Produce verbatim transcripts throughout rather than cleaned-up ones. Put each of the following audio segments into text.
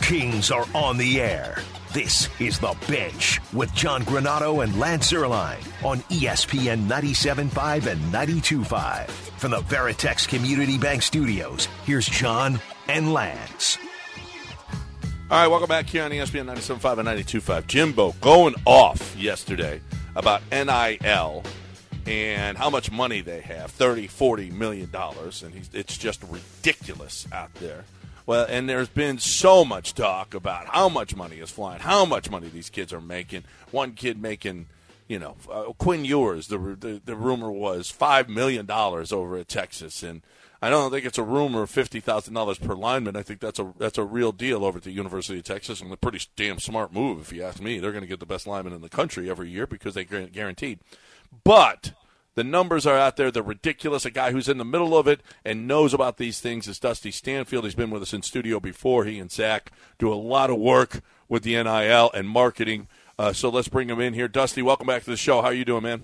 Kings are on the air. This is The Bench with John Granato and Lance Zierlein on E S P N ninety-seven point five and ninety-two point five. From the Veritex Community Bank Studios, here's John and Lance. All right, welcome back here on E S P N ninety-seven point five and ninety-two point five. Jimbo going off yesterday about N I L and how much money they have, thirty, forty million dollars, and he's, it's just ridiculous out there. Well, and there's been so much talk about how much money is flying, how much money these kids are making. One kid making, you know, uh, Quinn Ewers, the, the the rumor was five million dollars over at Texas. And I don't think it's a rumor of fifty thousand dollars per lineman. I think that's a that's a real deal over at the University of Texas, and a pretty damn smart move, if you ask me. They're going to get the best lineman in the country every year because they guaranteed. But the numbers are out there. They're ridiculous. A guy who's in the middle of it and knows about these things is Dusty Stanfield. He's been with us in studio before. He and Zach do a lot of work with the N I L and marketing. Uh, so let's bring him in here. Dusty, welcome back to the show. How are you doing, man?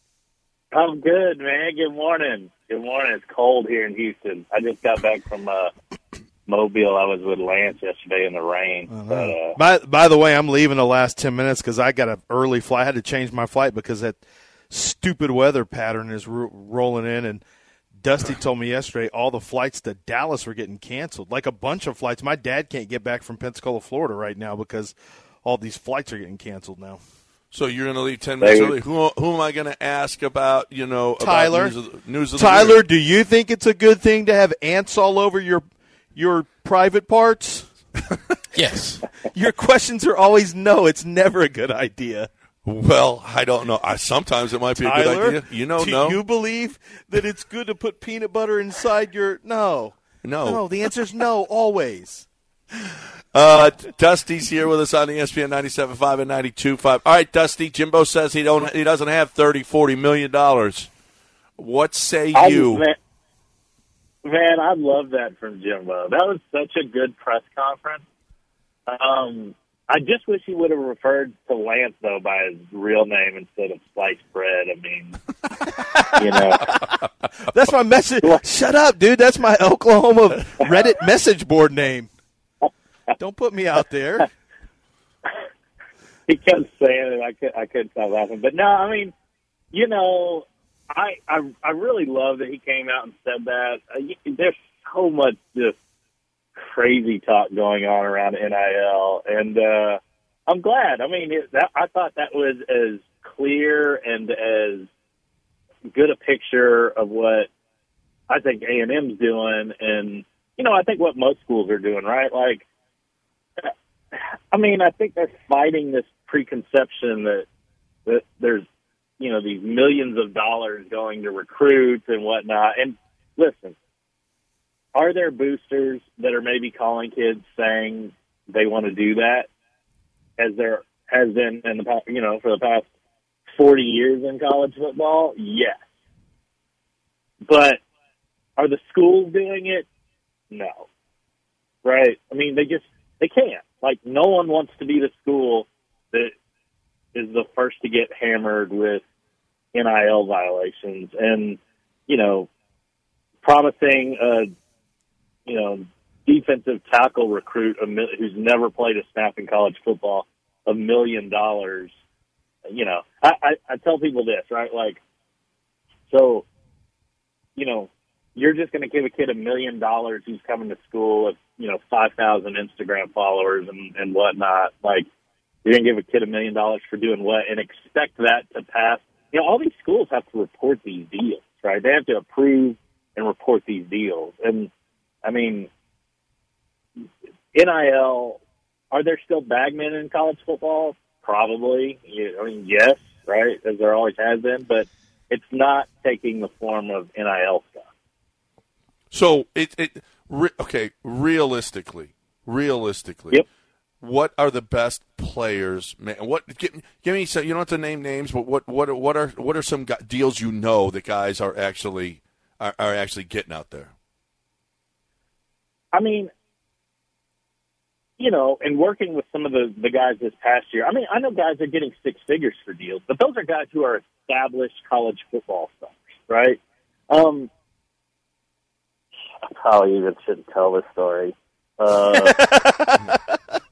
I'm good, man. Good morning. Good morning. It's cold here in Houston. I just got back from uh, Mobile. I was with Lance yesterday in the rain. Uh-huh. But, uh, by, by the way, I'm leaving the last ten minutes because I got an early flight. I had to change my flight because that – stupid weather pattern is ro- rolling in, and Dusty told me yesterday all the flights to Dallas were getting canceled, like a bunch of flights. My dad can't get back from Pensacola, Florida right now because all these flights are getting canceled now. So you're going to leave ten minutes early. Who, who am I going to ask about, you know, Tyler? About news of, news of Tyler, the year? Do you think it's a good thing to have ants all over your your private parts? Yes. Your questions are always no. It's never a good idea. Well, I don't know. I, sometimes it might be Tyler, a good idea. You know, do no. you believe that it's good to put peanut butter inside your – no. No. No, the answer is no, always. Uh, Dusty's here with us on E S P N ninety-seven point five and ninety-two point five. All right, Dusty, Jimbo says he don't he doesn't have thirty, forty million dollars. What say I, you? Man, man, I love that from Jimbo. That was such a good press conference. Um I just wish he would have referred to Lance, though, by his real name instead of sliced bread. I mean, you know. That's my message. Shut up, dude. That's my Oklahoma Reddit message board name. Don't put me out there. He kept saying it. I, could, I couldn't stop laughing. But, no, I mean, you know, I, I, I really love that he came out and said that. Uh, there's so much just crazy talk going on around N I L, and uh, I'm glad. I mean, it, that, I thought that was as clear and as good a picture of what I think A and M's doing, and, you know, I think what most schools are doing, right? Like, I mean, I think they're fighting this preconception that, that there's, you know, these millions of dollars going to recruits and whatnot. And listen, are there boosters that are maybe calling kids saying they want to do that, as there has been in the past, you know, for the past forty years in college football? Yes. But are the schools doing it? No. Right? I mean, they just, they can't. Like, no one wants to be the school that is the first to get hammered with N I L violations and, you know, promising a, you know, defensive tackle recruit who's never played a snap in college football, a million dollars. You know, I, I, I tell people this, right? Like, so, you know, you're just going to give a kid a million dollars who's coming to school with, you know, five thousand Instagram followers and, and whatnot. Like, you're going to give a kid a million dollars for doing what and expect that to pass. You know, all these schools have to report these deals, right? They have to approve and report these deals. And, I mean, N I L, are there still bagmen in college football? Probably. I mean, yes, right, as there always has been, but it's not taking the form of N I L stuff. So, it, it re, okay, realistically, realistically, yep. What are the best players? Man, what give, give me some. You don't have to name names, but what what what are what are some deals you know that guys are actually are, are actually getting out there? I mean, you know, and working with some of the, the guys this past year, I mean, I know guys are getting six figures for deals, but those are guys who are established college football stars, right? Um, I probably even shouldn't tell this story. Uh,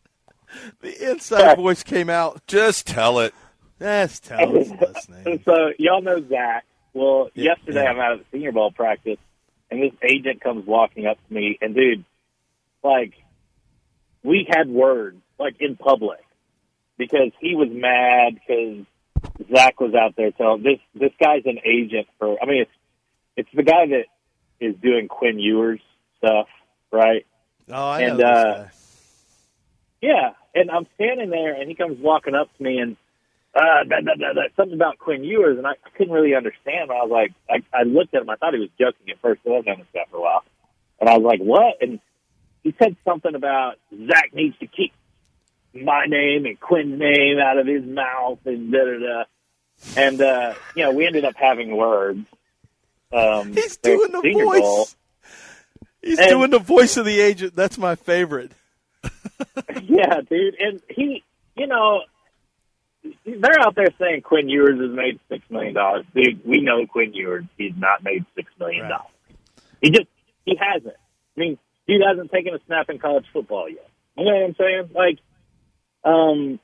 The inside voice came out. Just tell it. Yes, tell us listening. So y'all know Zach. Well, Yeah, yesterday yeah. I'm out at the senior ball practice, and this agent comes walking up to me, and dude, like, we had words, like, in public, because he was mad because Zach was out there telling this this guy's an agent for. I mean, it's it's the guy that is doing Quinn Ewers stuff, right? Oh, I And, know this uh, guy. Yeah, and I'm standing there, and he comes walking up to me, and uh, blah, blah, blah, blah, something about Quinn Ewers, and I, I couldn't really understand. I was like, I, I looked at him. I thought he was joking at first. So I've known this guy for a while, and I was like, what? And he said something about Zach needs to keep my name and Quinn's name out of his mouth, and da da da. And uh, you know, we ended up having words. Um, He's there doing at the the Senior voice. Bowl. He's And- doing the voice of the agent. That's my favorite. Yeah, dude, and he, you know, they're out there saying Quinn Ewers has made six million dollars. Dude, we know Quinn Ewers. He's not made six million dollars. Right. He just he hasn't. I mean, dude hasn't taken a snap in college football yet. You know what I'm saying? Like, um,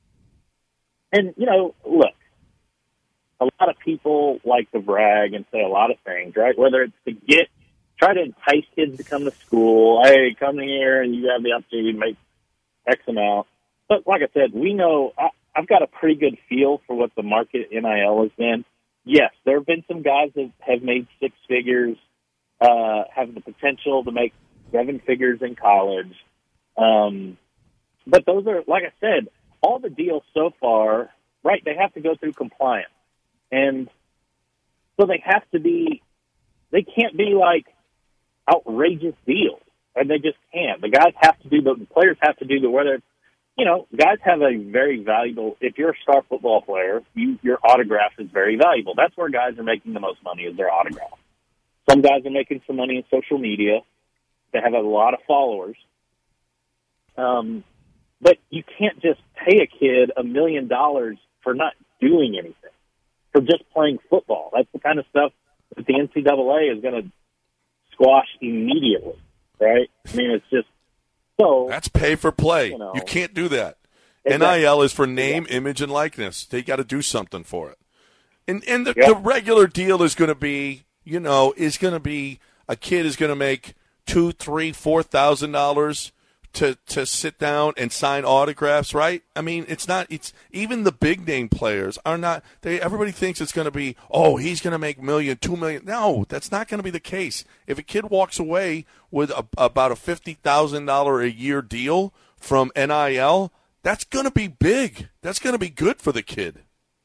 and you know, look, a lot of people like to brag and say a lot of things, right? Whether it's to get try to entice kids to come to school. Hey, come here and you have the opportunity to make X amount. But like I said, we know I, I've got a pretty good feel for what the market N I L has been. Yes, there have been some guys that have made six figures, uh, have the potential to make seven figures in college. Um, but those are, like I said, all the deals so far, right, they have to go through compliance. And so they have to be, they can't be like outrageous deals. And they just can't. The guys have to do, the, the players have to do the, whether it's, you know, guys have a very valuable, if you're a star football player, you, your autograph is very valuable. That's where guys are making the most money, is their autograph. Some guys are making some money in social media. They have a lot of followers. Um, but you can't just pay a kid a million dollars for not doing anything, for just playing football. That's the kind of stuff that the N C double A is going to squash immediately, right? I mean, it's just so. That's pay for play. You know. You can't do that. Exactly. N I L is for name, Exactly. image, and likeness. They got to do something for it. And and the, Yep. the regular deal is going to be, you know, is going to be a kid is going to make two, three, four thousand dollars to to sit down and sign autographs, right? I mean, it's not. It's even the big name players are not. They everybody thinks it's going to be. Oh, he's going to make million, two million. No, that's not going to be the case. If a kid walks away with a, about a fifty thousand dollar a year deal from N I L, that's going to be big. That's going to be good for the kid.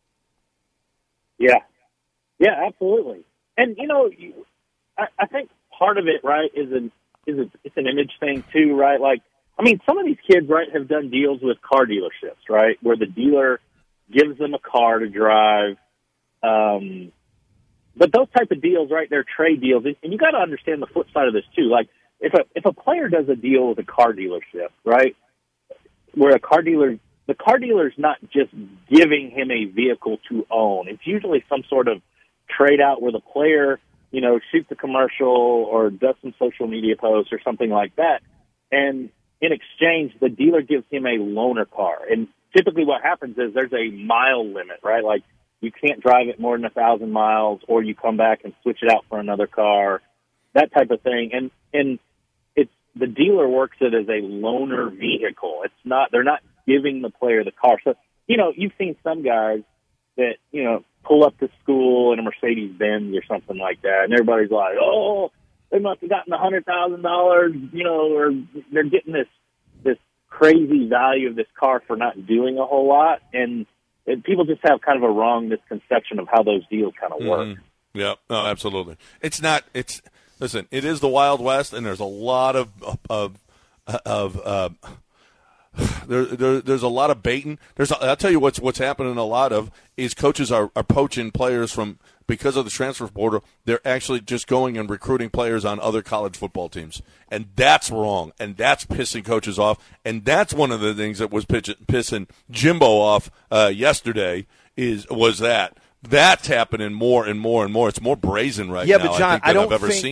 Yeah, yeah, absolutely. And you know, you, I, I think part of it, right, is an is a, it's an image thing too, right? Like, I mean, some of these kids, right, have done deals with car dealerships, right, where the dealer gives them a car to drive. Um, but those type of deals, right, they're trade deals, and, and you got to understand the flip side of this too. Like, if a if a player does a deal with a car dealership, right, where a car dealer the car dealer's not just giving him a vehicle to own. It's usually some sort of trade out where the player, you know, shoots a commercial or does some social media posts or something like that. And in exchange, the dealer gives him a loaner car. And typically what happens is there's a mile limit, right? Like, you can't drive it more than a thousand miles, or you come back and switch it out for another car, that type of thing. And, and it's, the dealer works it as a loaner vehicle. It's not, they're not giving the player the car. So, you know, you've seen some guys that, you know, pull up to school in a Mercedes-Benz or something like that, and everybody's like, oh, they must have gotten one hundred thousand dollars, you know, or they're getting this this crazy value of this car for not doing a whole lot. And, and people just have kind of a wrong misconception of how those deals kind of work. Mm-hmm. Yeah, no, absolutely. It's not, it's, listen, it is the Wild West, and there's a lot of, of, of, uh, There, there, there's a lot of baiting. There's, a, I'll tell you what's what's happening. A lot of is coaches are, are poaching players from, because of the transfer portal. They're actually just going and recruiting players on other college football teams, and that's wrong. And that's pissing coaches off. And that's one of the things that was pitch, pissing Jimbo off uh, yesterday. Is was that that's happening more and more and more. It's more brazen right yeah, now. but John, I think, than I don't I've ever think, seen.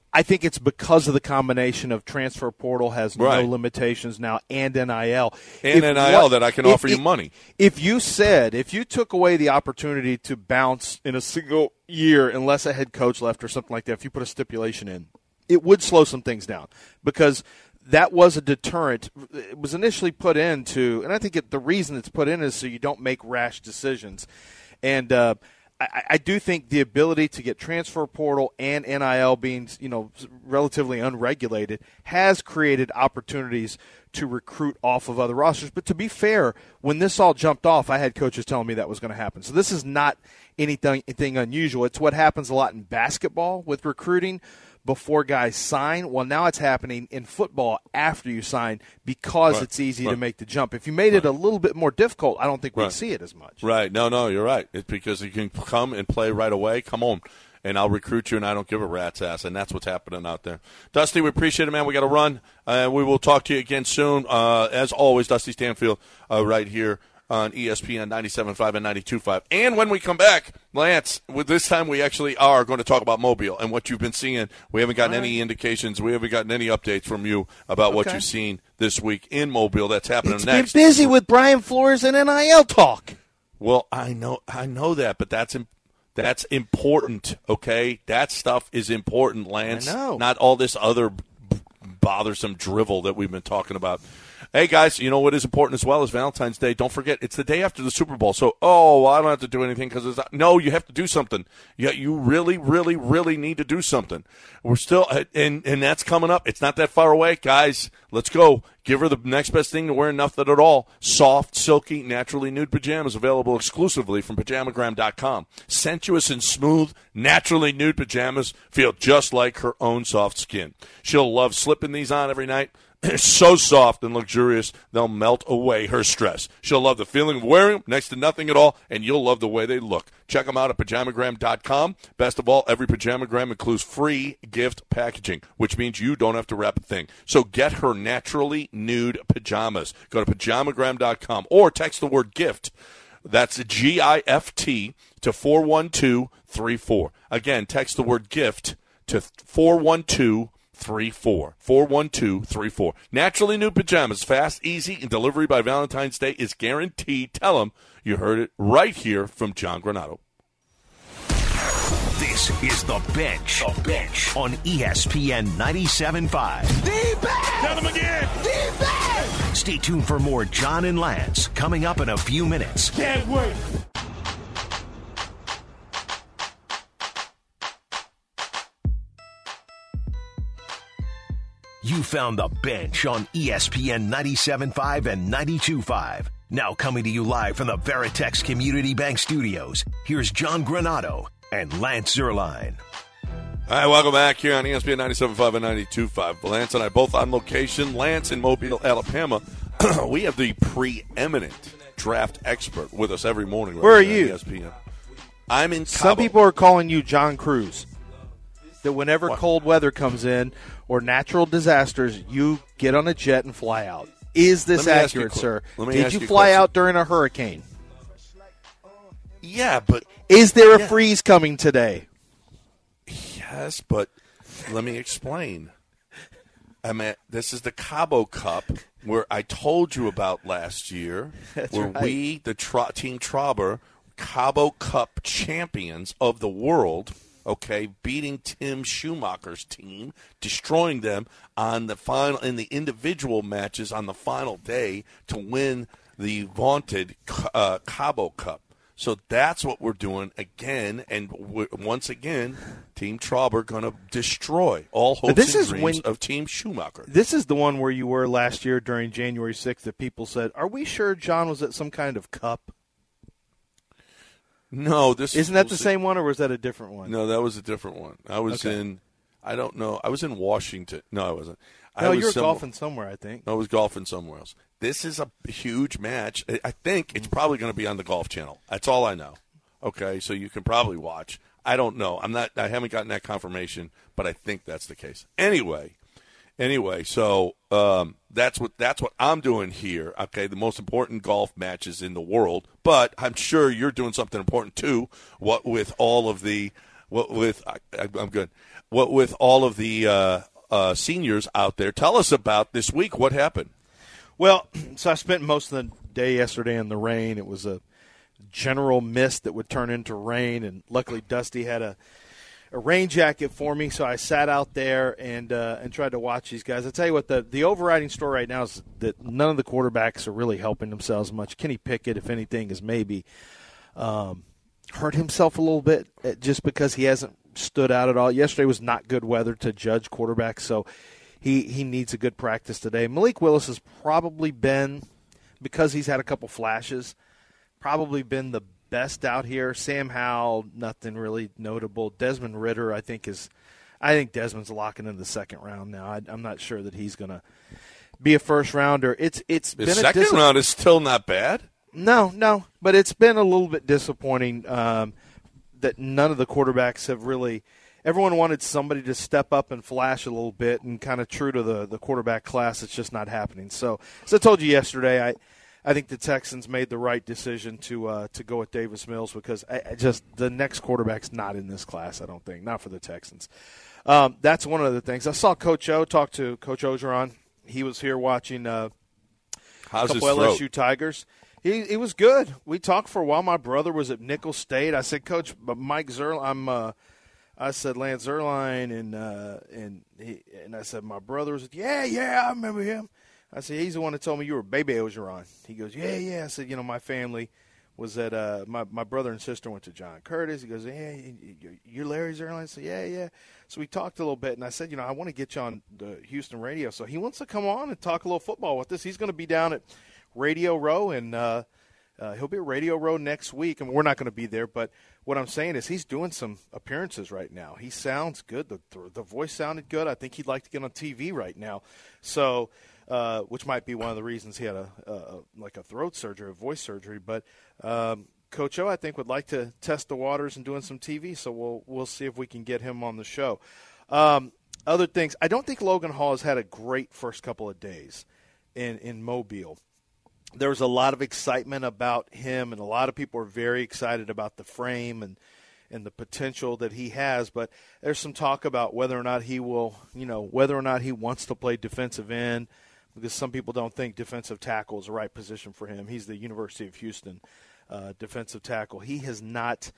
I think it's because of the combination of transfer portal has Right. no limitations now and N I L. And If N I L what- that I can if- offer you if- money. If you said, if you took away the opportunity to bounce in a single year unless a head coach left or something like that, if you put a stipulation in, it would slow some things down because that was a deterrent. It was initially put into, and I think it, the reason it's put in is so you don't make rash decisions. And uh, I, I do think the ability to get transfer portal and N I L being, you know, relatively unregulated has created opportunities to recruit off of other rosters. But to be fair, when this all jumped off, I had coaches telling me that was going to happen. So this is not anything, anything unusual. It's what happens a lot in basketball with recruiting before guys sign. Well, now it's happening in football after you sign because Right. it's easy Right. to make the jump. If you made it a little bit more difficult, I don't think we'd Right. see it as much. Right. No, no, you're right. It's because you can come and play right away. Come on. And I'll recruit you, and I don't give a rat's ass. And that's what's happening out there. Dusty, we appreciate it, man. We got to run. Uh, we will talk to you again soon. Uh, as always, Dusty Stanfield uh, right here on E S P N ninety-seven point five and ninety-two point five. And when we come back, Lance, with this time we actually are going to talk about Mobile and what you've been seeing. We haven't gotten All right. any indications. We haven't gotten any updates from you about what Okay. you've seen this week in Mobile. That's happening It's next. been busy with Brian Flores and N I L talk. Well, I know, I know that, but that's im- that's important. Okay, that stuff is important, Lance. I know. Not all this other b- bothersome drivel that we've been talking about. Hey, guys, you know what is important as well as Valentine's Day? Don't forget, it's the day after the Super Bowl. So, oh, well, I don't have to do anything because it's not. No, you have to do something. Yeah, you really, really, really need to do something. We're still, and and that's coming up. It's not that far away, guys. Let's go. Give her the next best thing to wear, nothing at all. Soft, silky, naturally nude pajamas available exclusively from pajamagram dot com. Sensuous and smooth, naturally nude pajamas feel just like her own soft skin. She'll love slipping these on every night. They're so soft and luxurious, they'll melt away her stress. She'll love the feeling of wearing them, next to nothing at all, and you'll love the way they look. Check them out at pajamagram dot com. Best of all, every pajamagram includes free gift packaging, which means you don't have to wrap a thing. So get her naturally nude pajamas. Go to pajamagram dot com or text the word GIFT. That's G I F T to four one two three four. Again, text the word GIFT to four one two three four. four one two three four. Naturally nude pajamas, fast, easy, and delivery by Valentine's Day is guaranteed. Tell them you heard it right here from John Granato. This is The Bench. The Bench on E S P N ninety-seven point five. Tell them again. Stay tuned for more John and Lance coming up in a few minutes. Can't wait. You found The Bench on E S P N ninety-seven point five and ninety-two point five. Now coming to you live from the Veritex Community Bank Studios, here's John Granato and Lance Zierlein. All right, welcome back here on E S P N ninety-seven point five and ninety-two point five. Lance and I both on location. Lance in Mobile, Alabama. We have the preeminent draft expert with us every morning. Right Where are here on you? E S P N. I'm in Cabo. Some people are calling you John Cruz. That whenever What? cold weather comes in or natural disasters, you get on a jet and fly out. Is this Let me ask you a accurate, que- sir? let me Did ask you you a fly question. out during a hurricane? Yeah, but Is there a Yeah. freeze coming today? yes, but let me explain. I mean, this is the Cabo Cup, where I told you about last year, That's where right. we, the Tra- Team Trauber, Cabo Cup champions of the world, okay, beating Tim Schumacher's team, destroying them on the final in the individual matches on the final day to win the vaunted uh, Cabo Cup. So that's what we're doing again, and we're, once again, Team Trauber going to destroy all hopes this and is dreams when- of Team Schumacher. This is the one where you were last year during January sixth that people said, are we sure John was at some kind of cup? No, this Isn't that was the same one, or was that a different one? No, that was a different one. I was Okay. in, I don't know, I was in Washington. No, I wasn't. I No, was you were some- golfing somewhere, I think. I was golfing somewhere else. This is a huge match. I- I think it's probably going to be on the Golf Channel. That's all I know. Okay, so you can probably watch. I don't know. I'm not. I haven't gotten that confirmation, but I think that's the case. Anyway, anyway, so um, that's what that's what I'm doing here. Okay, the most important golf matches in the world, but I'm sure you're doing something important too. What with all of the what with I, I'm good. What with all of the uh, uh, seniors out there? Tell us about this week. What happened? Well, so I spent most of the day yesterday in the rain. It was a general mist that would turn into rain, and luckily Dusty had a, a rain jacket for me, so I sat out there and uh, and tried to watch these guys. I tell you what, the, the overriding story right now is that none of the quarterbacks are really helping themselves much. Kenny Pickett, if anything, is maybe um, hurt himself a little bit just because he hasn't stood out at all. Yesterday was not good weather to judge quarterbacks, so he, he needs a good practice today. Malik Willis has probably been, because he's had a couple flashes, probably been the best out here. Sam Howell, nothing really notable. Desmond Ridder, I think is, I think Desmond's locking into the second round now. I, I'm not sure that he's going to be a first rounder. It's it's The been second a dis- round is still not bad. No, no, but it's been a little bit disappointing um, that none of the quarterbacks have really. Everyone wanted somebody to step up and flash a little bit, and kind of true to the the quarterback class, it's just not happening. So, as I told you yesterday, I. I think the Texans made the right decision to uh, to go with Davis Mills because I, I just the next quarterback's not in this class. I don't think, not for the Texans. Um, that's one of the things. I saw Coach O talk to Coach Ogeron. He was here watching uh, How's a his couple throat? L S U Tigers. He he was good. We talked for a while. My brother was at Nicholls State. I said, Coach, but Mike Zerline. I'm. Uh, I said Lance Zerline, and uh, and he, and I said my brother was. Yeah, yeah, I remember him. I said, he's the one that told me you were Baby Ogeron. He goes, yeah, yeah. I said, you know, my family was at uh, – my, my brother and sister went to John Curtis. He goes, yeah, you're Larry Zerline? I said, yeah, yeah. So we talked a little bit, and I said, you know, I want to get you on the Houston radio. So he wants to come on and talk a little football with us. He's going to be down at Radio Row, and uh, uh, he'll be at Radio Row next week. I mean, we're not going to be there, but what I'm saying is he's doing some appearances right now. He sounds good. The, the voice sounded good. I think he'd like to get on T V right now. So – Uh, which might be one of the reasons he had a, a like a throat surgery, a voice surgery. But um, Coach O, I think, would like to test the waters and doing some T V. So we'll we'll see if we can get him on the show. Um, other things, I don't think Logan Hall has had a great first couple of days in in Mobile. There was a lot of excitement about him, and a lot of people are very excited about the frame and. and the potential that he has, but there's some talk about whether or not he will, you know, whether or not he wants to play defensive end, because some people don't think defensive tackle is the right position for him. He's the University of Houston uh, defensive tackle. He has not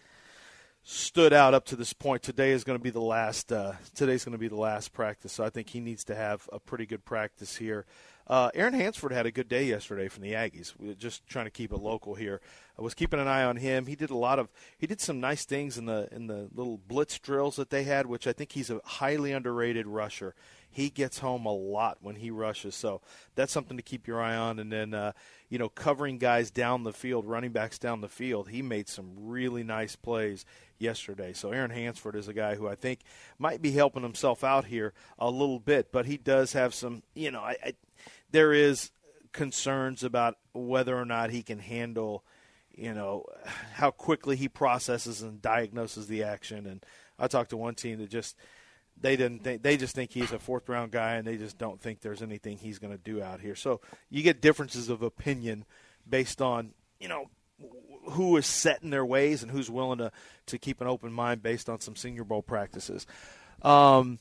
stood out up to this point. Today is going to be the last. Uh, today's going to be the last practice, so I think he needs to have a pretty good practice here. Uh, Aaron Hansford had a good day yesterday from the Aggies. We were just trying to keep it local here. I was keeping an eye on him. He did a lot of he did some nice things in the in the little blitz drills that they had, which I think he's a highly underrated rusher. He gets home a lot when he rushes, so that's something to keep your eye on. And then, uh, you know, covering guys down the field, running backs down the field, he made some really nice plays yesterday. So Aaron Hansford is a guy who I think might be helping himself out here a little bit, but he does have some, you know, I, I there is concerns about whether or not he can handle, you know, how quickly he processes and diagnoses the action. And I talked to one team that just they didn't think they just think he's a fourth round guy, and they just don't think there's anything he's going to do out here. So you get differences of opinion based on, you know, who is set in their ways and who's willing to, to keep an open mind based on some Senior Bowl practices. Um,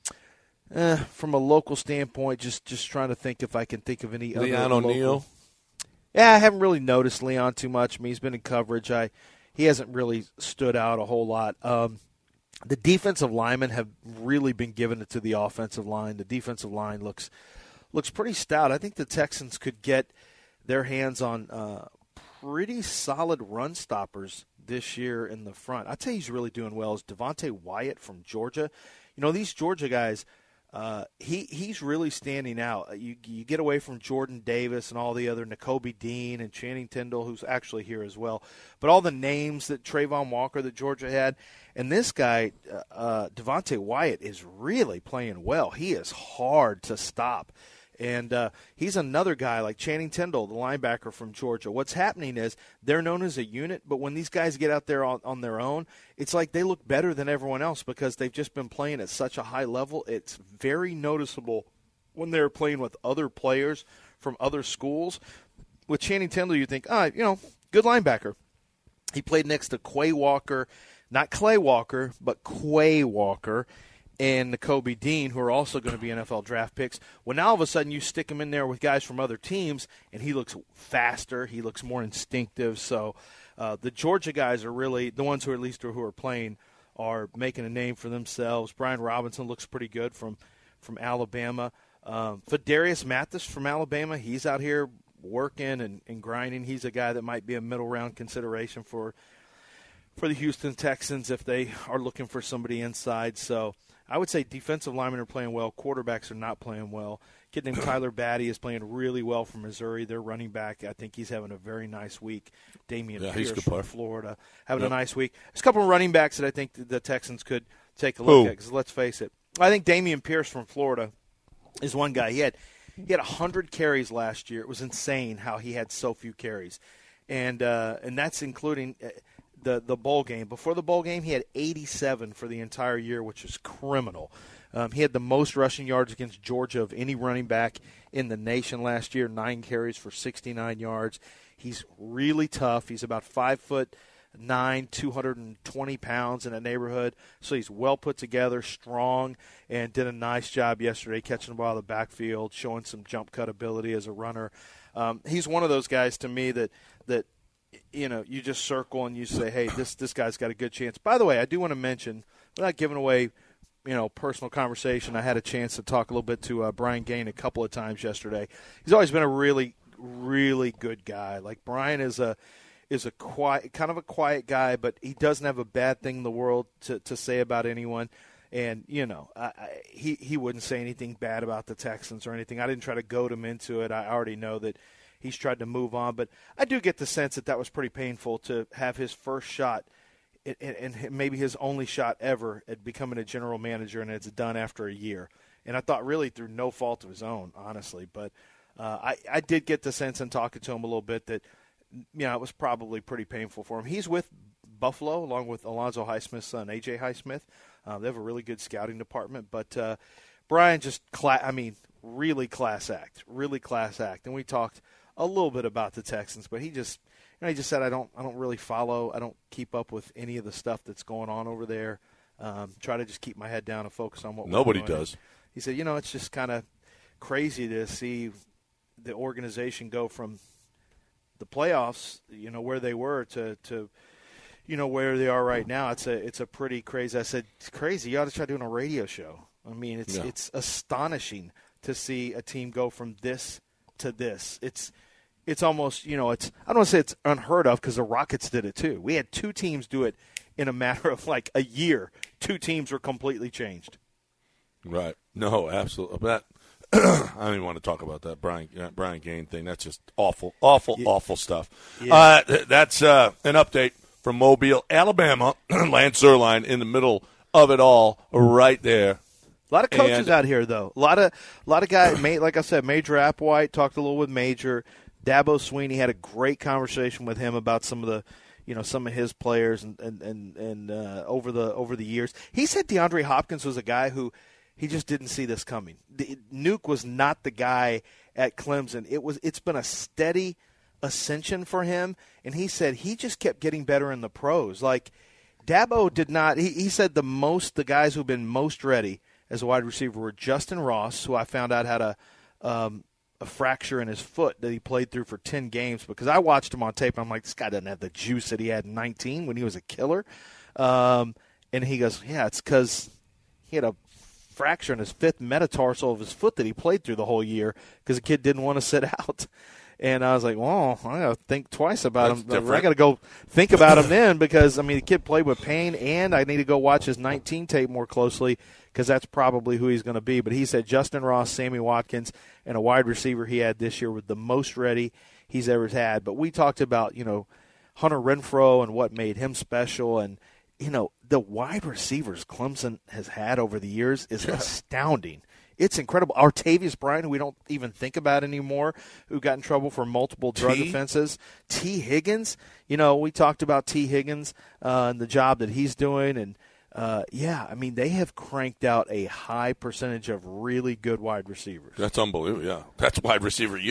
eh, from a local standpoint, just, just trying to think if I can think of any Leon other O'Neal. local. Yeah, I haven't really noticed Leon too much. I mean, he's been in coverage. I he hasn't really stood out a whole lot. Um, the defensive linemen have really been giving it to the offensive line. The defensive line looks looks pretty stout. I think the Texans could get their hands on uh, pretty solid run stoppers this year in the front. I tell you, he's really doing well is Devontae Wyatt from Georgia. You know, these Georgia guys. Uh, he he's really standing out. You you get away from Jordan Davis and all the other Nakobe Dean and Channing Tindall, who's actually here as well. But all the names that Trayvon Walker that Georgia had, and this guy uh, uh, Devontae Wyatt is really playing well. He is hard to stop. And uh, he's another guy like Channing Tindall, the linebacker from Georgia. What's happening is they're known as a unit, but when these guys get out there on, on their own, it's like they look better than everyone else because they've just been playing at such a high level. It's very noticeable when they're playing with other players from other schools. With Channing Tindall, you think, ah, you know, good linebacker. He played next to Quay Walker, not Clay Walker, but Quay Walker and Nakobe Dean, who are also going to be N F L draft picks. Well, now all of a sudden you stick him in there with guys from other teams, and he looks faster. He looks more instinctive. So uh, the Georgia guys are really the ones who are at least who are playing are making a name for themselves. Brian Robinson looks pretty good from, from Alabama. Um, Fadarius Mathis from Alabama, he's out here working and, and grinding. He's a guy that might be a middle-round consideration for for the Houston Texans if they are looking for somebody inside. So I would say defensive linemen are playing well. Quarterbacks are not playing well. A kid named Tyler Batty is playing really well for Missouri. Their running back, I think he's having a very nice week. Damian yeah, Pierce from Florida having yep. a nice week. There's a couple of running backs that I think the Texans could take a look Who? at because let's face it. I think Damian Pierce from Florida is one guy. He had he had one hundred carries last year. It was insane how he had so few carries. And uh, and that's including the, the bowl game. Before the bowl game, he had eighty-seven for the entire year, which is criminal. Um, he had the most rushing yards against Georgia of any running back in the nation last year, nine carries for sixty-nine yards. He's really tough. He's about five foot nine, two hundred twenty pounds in a neighborhood. So he's well put together, strong, and did a nice job yesterday catching the ball out of the backfield, showing some jump cut ability as a runner. Um, he's one of those guys to me that that you know you just circle and you say, hey, this this guy's got a good chance. By the way, I do want to mention, without giving away you know personal conversation, I had a chance to talk a little bit to uh, Brian Gaine a couple of times yesterday. He's always been a really, really good guy. Like Brian is a is a quiet, kind of a quiet guy, but he doesn't have a bad thing in the world to, to say about anyone. And, you know, I, I, he, he wouldn't say anything bad about the Texans or anything. I didn't try to goad him into it. I already know that he's tried to move on. But I do get the sense that that was pretty painful to have his first shot and, and maybe his only shot ever at becoming a general manager, and it's done after a year. And I thought really through no fault of his own, honestly. But uh, I, I did get the sense in talking to him a little bit that, you know, it was probably pretty painful for him. He's with Buffalo along with Alonzo Highsmith's son, A J Highsmith. Uh, they have a really good scouting department. But uh, Brian just, cla- I mean, really class act, really class act. And we talked a little bit about the Texans, but he just, you know, he just said, I don't, I don't really follow, I don't keep up with any of the stuff that's going on over there. Um, try to just keep my head down and focus on what nobody we're doing. does. He said, you know, it's just kind of crazy to see the organization go from the playoffs, you know, where they were to, to, you know, where they are right now. It's a, it's a pretty crazy. I said, it's crazy. You ought to try doing a radio show. I mean, it's, yeah. it's astonishing to see a team go from this to this. It's, it's almost, you know, it's, I don't want to say it's unheard of because the Rockets did it too. We had two teams do it in a matter of like a year. Two teams were completely changed. Right. No, absolutely. That, I don't even want to talk about that Brian uh, Brian Gaine thing. That's just awful, awful, yeah. awful stuff. Yeah. Uh, th- that's uh, an update from Mobile, Alabama. Lance Zierlein in the middle of it all, right there. A lot of coaches and, out here, though. A lot of, a lot of guys. Like I said, Major Applewhite talked a little with Major. Dabo Sweeney had a great conversation with him about some of the, you know, some of his players and and and, and uh, over the over the years. He said DeAndre Hopkins was a guy who. He just didn't see this coming. The, Nuke was not the guy at Clemson. It was. It's been a steady ascension for him, and he said he just kept getting better in the pros. Like Dabo did not. He, he said the most the guys who've been most ready as a wide receiver were Justin Ross, who I found out had a um, a fracture in his foot that he played through for ten games. Because I watched him on tape, and I'm like, this guy doesn't have the juice that he had in nineteen when he was a killer. Um, and he goes, yeah, it's because he had a fracture in his fifth metatarsal of his foot that he played through the whole year because the kid didn't want to sit out. And I was like, well, I got to think twice about That's him. different. I got to go think about him then because, I mean, the kid played with pain, and I need to go watch his nineteen tape more closely because that's probably who he's going to be. But he said Justin Ross, Sammy Watkins, and a wide receiver he had this year with the most ready he's ever had. But we talked about, you know, Hunter Renfrow and what made him special, and you know, the wide receivers Clemson has had over the years is yeah. astounding. It's incredible. Artavius Bryant, who we don't even think about anymore, who got in trouble for multiple drug T? offenses. T. Higgins, you know, we talked about T. Higgins uh, and the job that he's doing. And, uh, yeah, I mean, they have cranked out a high percentage of really good wide receivers. That's unbelievable, yeah. That's wide receiver you.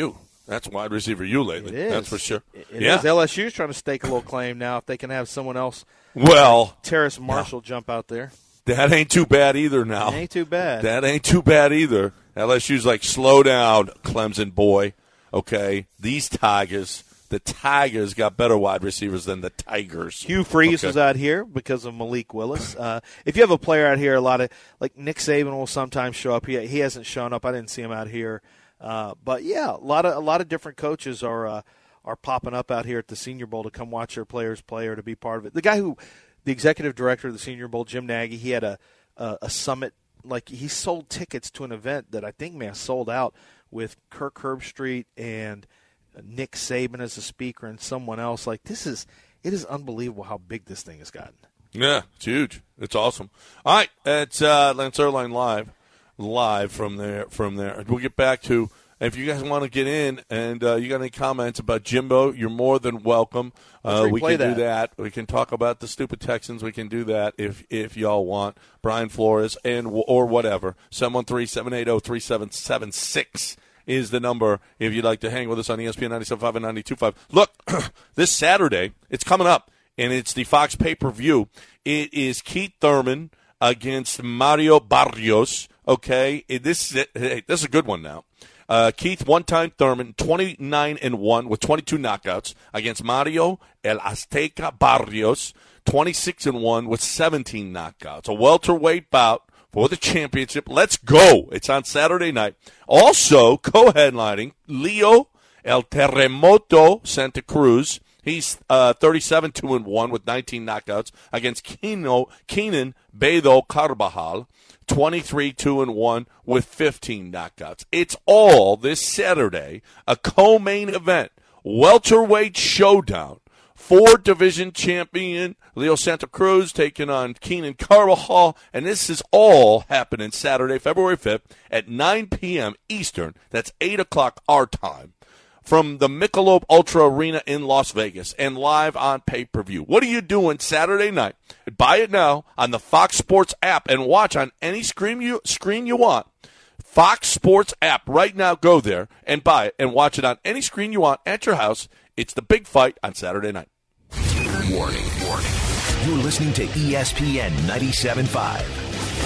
That's wide receiver you lately. It is. That's for sure. It, it yeah. is. L S U's trying to stake a little claim now if they can have someone else. Well, Terrace Marshall yeah. jump out there. That ain't too bad either now. It ain't too bad. That ain't too bad either. L S U's like, slow down, Clemson boy. Okay? These Tigers, the Tigers got better wide receivers than the Tigers. Hugh Freeze okay. was out here because of Malik Willis. Uh, if you have a player out here, a lot of, like Nick Saban will sometimes show up. He, he hasn't shown up. I didn't see him out here. Uh, but, yeah, a lot of a lot of different coaches are uh, are popping up out here at the Senior Bowl to come watch their players play or to be part of it. The guy who, the executive director of the Senior Bowl, Jim Nagy, he had a, a, a summit. Like, he sold tickets to an event that I think may have sold out with Kirk Herbstreit and Nick Saban as a speaker and someone else. Like, this is – it is unbelievable how big this thing has gotten. Yeah, it's huge. It's awesome. All right, it's uh, Lance Erline Live. Live from there. From there, we'll get back to. If you guys want to get in and uh, you got any comments about Jimbo, you're more than welcome. Uh, we can that. do that. We can talk about the stupid Texans. We can do that if if y'all want. Brian Flores and or whatever. seven one three, seven eight zero, three seven seven six is the number if you'd like to hang with us on E S P N ninety-seven point five and ninety-two point five. Look, this Saturday it's coming up, and it's the Fox pay-per-view. It is Keith Thurman against Mario Barrios. Okay, this is hey, this is a good one now. Uh, Keith, one-time Thurman, twenty-nine and one with twenty-two knockouts against Mario El Azteca Barrios, twenty-six and one with seventeen knockouts. A welterweight bout for the championship. Let's go! It's on Saturday night. Also, co-headlining Leo El Terremoto Santa Cruz. He's uh, thirty-seven two and one with nineteen knockouts against Keno, Keenan Bedo Carvajal, twenty-three two and one with fifteen knockouts. It's all this Saturday, a co-main event, welterweight showdown. Four division champion Leo Santa Cruz taking on Keenan Carvajal, and this is all happening Saturday, February fifth at nine p.m. Eastern. That's eight o'clock our time. From the Michelob Ultra Arena in Las Vegas and live on pay-per-view. What are you doing Saturday night? Buy it now on the Fox Sports app and watch on any screen you, screen you want. Fox Sports app right now. Go there and buy it and watch it on any screen you want at your house. It's the big fight on Saturday night. Warning, warning. You're listening to E S P N ninety-seven point five.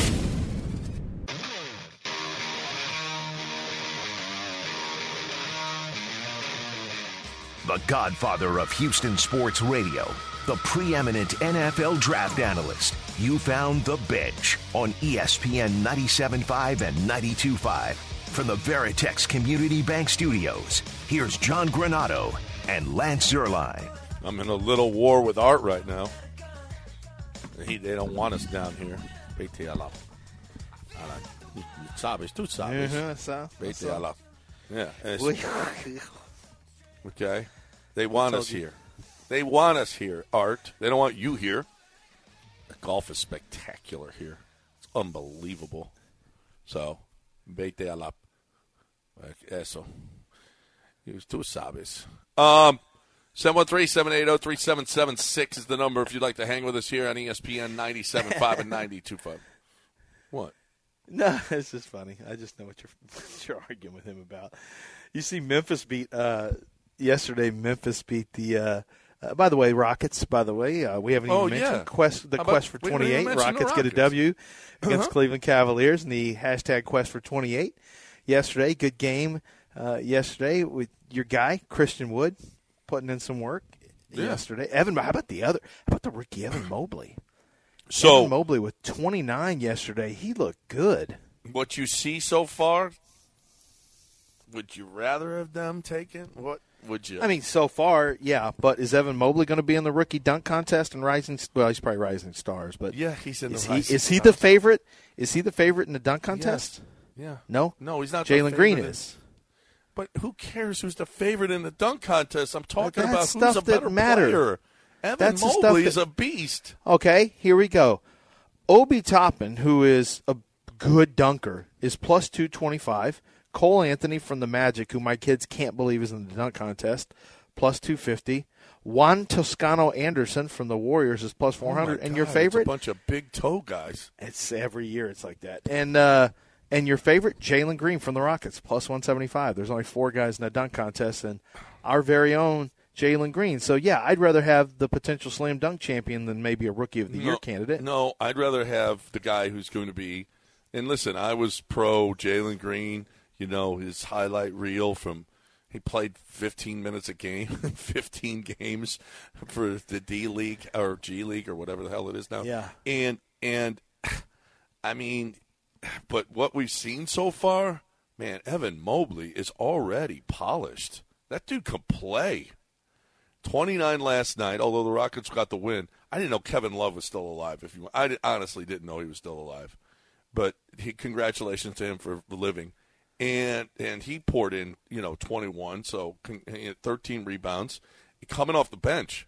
The godfather of Houston sports radio, the preeminent N F L draft analyst. You found The Bench on E S P N ninety-seven point five and ninety-two point five. From the Veritex Community Bank Studios, here's John Granato and Lance Zierlein. I'm in a little war with Art right now. He, they don't want us down here. Vete a la. Sabes, tú sabes. Vete a la. Yeah. Okay. They want us here. They want us here, Art. They don't want you here. The golf is spectacular here. It's unbelievable. So, vete a la. Eso. Tú sabes. Um, seven one three, seven eight zero, three seven seven six is the number if you'd like to hang with us here on E S P N ninety-seven point five and ninety-two point five. What? No, it's just funny. I just know what you're, what you're arguing with him about. You see Memphis beat uh, – yesterday, Memphis beat the, uh, uh, by the way, Rockets, by the way. Uh, we haven't even oh, mentioned yeah. Quest, the How Quest about, for twenty-eight. Rockets, Rockets get a W against uh-huh. Cleveland Cavaliers and the hashtag Quest for twenty-eight yesterday. Good game uh, yesterday with your guy, Christian Wood, putting in some work yeah. yesterday. Evan, how about the other? How about the rookie, Evan Mobley? So Evan Mobley with twenty-nine yesterday. He looked good. What you see so far, would you rather have them taken? What? Would you? I mean, so far, yeah. But is Evan Mobley going to be in the rookie dunk contest and rising? Well, he's probably rising stars. But yeah, he's in the is rising he, is he stars. the favorite? Is he the favorite in the dunk contest? Yes. Yeah. No. No, he's not. Jalen Green is. But who cares who's the favorite in the dunk contest? I'm talking That's about stuff who's a that better matter. player. Evan That's the stuff Mobley that- is a beast. Okay, here we go. Obi Toppin, who is a good dunker, is plus two twenty-five. Cole Anthony from the Magic, who my kids can't believe is in the dunk contest, plus two fifty. Juan Toscano Anderson from the Warriors is plus four hundred. Oh and God, your favorite? It's a bunch of big toe guys. It's every year it's like that. And uh, And your favorite, Jalen Green from the Rockets, plus one seventy-five. There's only four guys in the dunk contest, and our very own Jalen Green. So, yeah, I'd rather have the potential slam dunk champion than maybe a Rookie of the no, Year candidate. No, I'd rather have the guy who's going to be – and listen, I was pro Jalen Green, you know, his highlight reel from – he played fifteen minutes a game, fifteen games for the D League or G League or whatever the hell it is now. Yeah. And, and I mean – but what we've seen so far, man, Evan Mobley is already polished. That dude can play. twenty-nine last night, although the Rockets got the win. I didn't know Kevin Love was still alive. If you, I honestly didn't know he was still alive. But he, congratulations to him for living. And and he poured in, you know, twenty-one, so thirteen rebounds. Coming off the bench.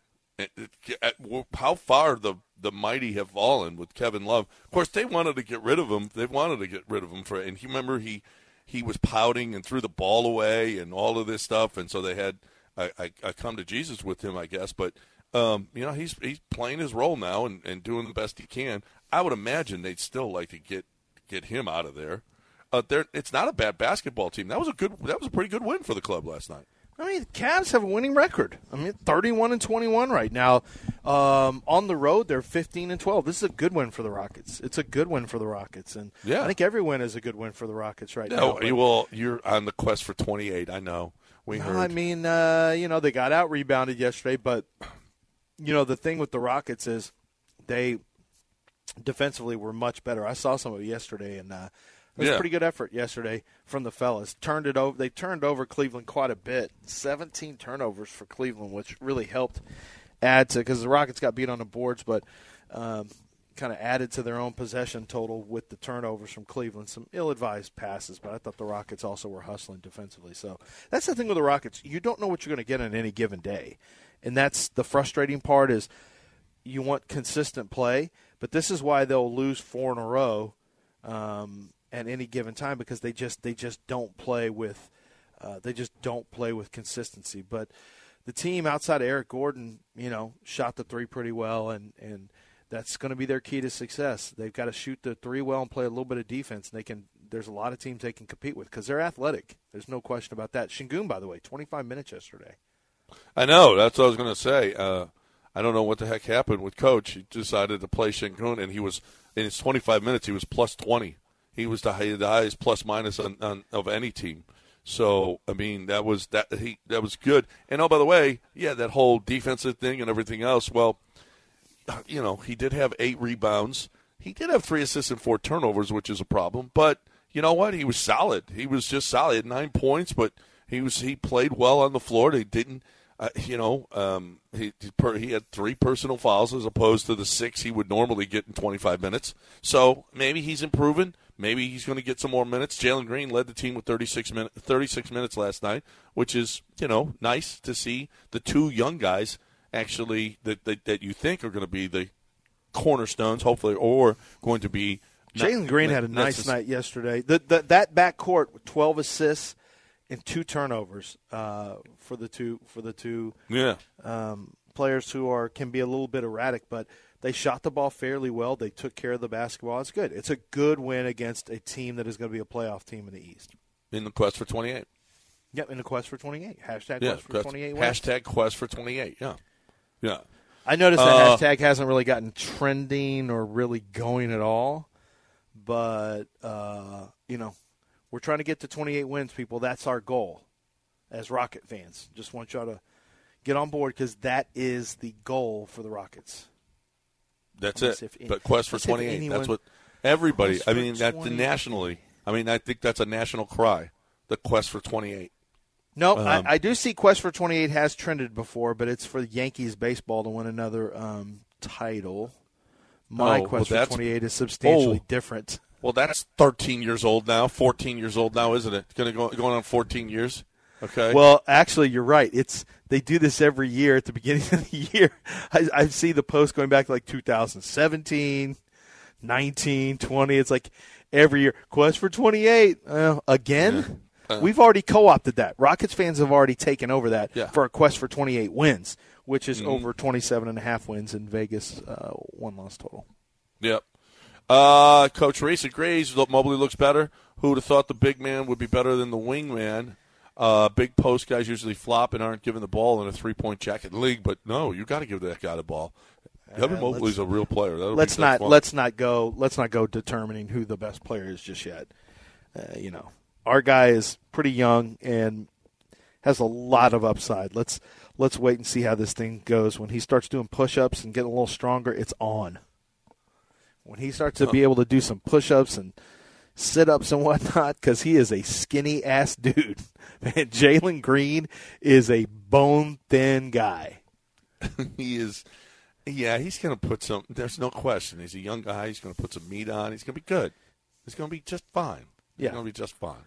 How far the the mighty have fallen with Kevin Love. Of course, they wanted to get rid of him. They wanted to get rid of him for, and he remember he he was pouting and threw the ball away and all of this stuff, and so they had I, I, I come to Jesus with him, I guess. But um, you know, he's he's playing his role now and, and doing the best he can. I would imagine they'd still like to get get him out of there. Uh, there, it's not a bad basketball team. That was a good. That was a pretty good win for the club last night. I mean, the Cavs have a winning record. I mean, thirty-one and twenty-one right now. Um, on the road, they're fifteen and twelve. This is a good win for the Rockets. It's a good win for the Rockets, and yeah. I think every win is a good win for the Rockets right no, now. Well, you're on the quest for twenty-eight. I know. We no, heard. I mean, uh, you know, they got out rebounded yesterday, but you know, the thing with the Rockets is they defensively were much better. I saw some of it yesterday, and uh, it was yeah. a pretty good effort yesterday from the fellas. Turned it over. They turned over Cleveland quite a bit. seventeen turnovers for Cleveland, which really helped add to, because the Rockets got beat on the boards, but um, kind of added to their own possession total with the turnovers from Cleveland. Some ill-advised passes, but I thought the Rockets also were hustling defensively. So that's the thing with the Rockets. You don't know what you're going to get on any given day, and that's the frustrating part is you want consistent play, but this is why they'll lose four in a row um, at any given time, because they just they just don't play with uh, they just don't play with consistency. But the team outside of Eric Gordon, you know, shot the three pretty well, and, and that's going to be their key to success. They've got to shoot the three well and play a little bit of defense. And they can. There's a lot of teams they can compete with because they're athletic. There's no question about that. Şengün, by the way, twenty-five minutes yesterday. I know. That's what I was going to say. Uh, I don't know what the heck happened with Coach. He decided to play Şengün, and he was in his twenty-five minutes. He was plus twenty. He was the, high, the highest plus minus on, on, of any team. So I mean, that was that he that was good. And oh, by the way, yeah, that whole defensive thing and everything else. Well, you know, he did have eight rebounds. He did have three assists and four turnovers, which is a problem. But you know what? He was solid. He was just solid. He had nine points, but he was he played well on the floor. They didn't. Uh, you know, um, he he had three personal fouls as opposed to the six he would normally get in twenty-five minutes. So maybe he's improving. Maybe he's going to get some more minutes. Jalen Green led the team with thirty-six minutes, thirty-six minutes last night, which is, you know, nice to see the two young guys actually that that, that you think are going to be the cornerstones, hopefully, or going to be. Jalen Green had a nice night yesterday. The, the, that backcourt with twelve assists and two turnovers uh, for the two for the two yeah. um, players who are can be a little bit erratic, but they shot the ball fairly well. They took care of the basketball. It's good. It's a good win against a team that is going to be a playoff team in the East. In the quest for twenty-eight. Yep, in the quest for twenty-eight. Hashtag yeah, quest for twenty-eight. Hashtag quest for twenty-eight. Yeah, yeah. I noticed that uh, hashtag hasn't really gotten trending or really going at all. But, uh, you know, we're trying to get to twenty-eight wins, people. That's our goal as Rocket fans. Just want y'all to get on board because that is the goal for the Rockets. That's it. If, but quest for twenty-eight. Anyone, that's what everybody, I mean, that nationally, I mean, I think that's a national cry, the quest for twenty-eight. No, um, I, I do see quest for twenty-eight has trended before, but it's for Yankees baseball to win another um, title. My oh, quest well, for twenty-eight is substantially oh, different. Well, that's thirteen years old now, fourteen years old now, isn't it? It's going to go going on fourteen years. Okay. Well, actually, you're right. It's they do this every year at the beginning of the year. I, I see the post going back to like two thousand seventeen, nineteen, twenty. It's like every year. Quest for twenty-eight. Uh, again? Yeah. Uh, We've already co-opted that. Rockets fans have already taken over that yeah. for a quest for twenty-eight wins, which is mm-hmm. over twenty-seven and a half wins in Vegas, uh, one loss total. Yep. Uh, Coach Reese agrees. Mobley looks better. Who would have thought the big man would be better than the wing man? Uh, big post guys usually flop and aren't given the ball in a three-point jacket league, but no, you got to give that guy the ball. Evan uh, Mobley's a real player. That'll let's be not fun. let's not go let's not go determining who the best player is just yet. Uh, you know, our guy is pretty young and has a lot of upside. Let's let's wait and see how this thing goes. When he starts doing push-ups and getting a little stronger, it's on. When he starts to be able to do some push-ups and sit-ups and whatnot, because he is a skinny-ass dude. Man, Jalen Green is a bone-thin guy. He is, yeah, he's going to put some, there's no question. He's a young guy. He's going to put some meat on. He's going to be good. He's going to be just fine. He's yeah. going to be just fine.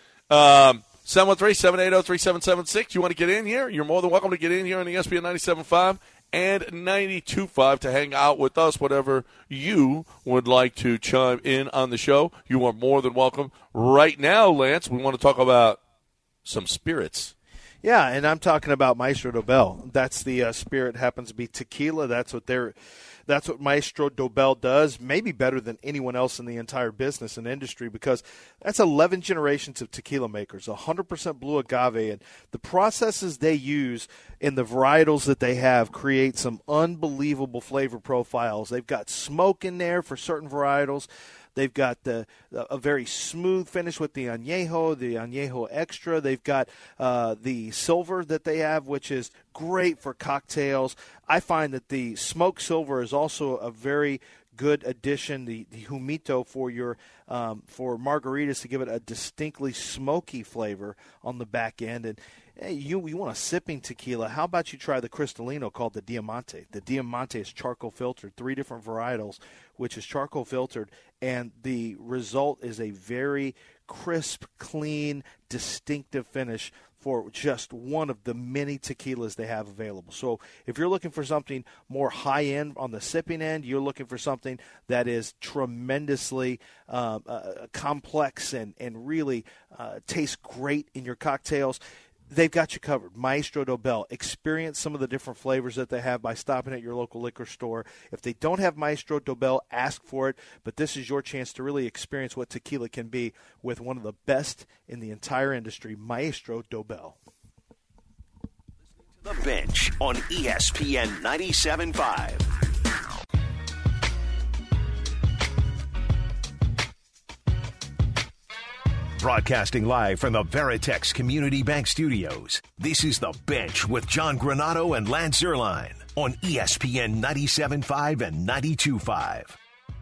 Um, seven one three, seven eight zero, three seven seven six. You want to get in here? You're more than welcome to get in here on E S P N ninety-seven point five and ninety-two point five to hang out with us, whatever you would like to chime in on the show. You are more than welcome. Right now, Lance, we want to talk about some spirits. Yeah, and I'm talking about Maestro Dobel. That's the uh, spirit, happens to be tequila. That's what they're That's what Maestro Dobel does, maybe better than anyone else in the entire business and industry, because that's eleven generations of tequila makers, one hundred percent blue agave, and the processes they use in the varietals that they have create some unbelievable flavor profiles. They've got smoke in there for certain varietals. They've got the, a very smooth finish with the Añejo, the Añejo Extra. They've got uh, the silver that they have, which is great for cocktails. I find that the smoked silver is also a very good addition, the, the humito for your um, for margaritas, to give it a distinctly smoky flavor on the back end. And hey, you you want a sipping tequila? How about you try the Cristalino called the Diamante? The Diamante is charcoal filtered, three different varietals, which is charcoal filtered, and the result is a very crisp, clean, distinctive finish for just one of the many tequilas they have available. So if you're looking for something more high-end on the sipping end, you're looking for something that is tremendously um, uh, complex and, and really uh, tastes great in your cocktails, they've got you covered. Maestro Dobel. Experience some of the different flavors that they have by stopping at your local liquor store. If they don't have Maestro Dobel, ask for it. But this is your chance to really experience what tequila can be with one of the best in the entire industry, Maestro Dobel. The Bench on E S P N ninety-seven point five. Broadcasting live from the Veritex Community Bank Studios, this is The Bench with John Granato and Lance Zierlein on E S P N ninety-seven point five and ninety-two point five.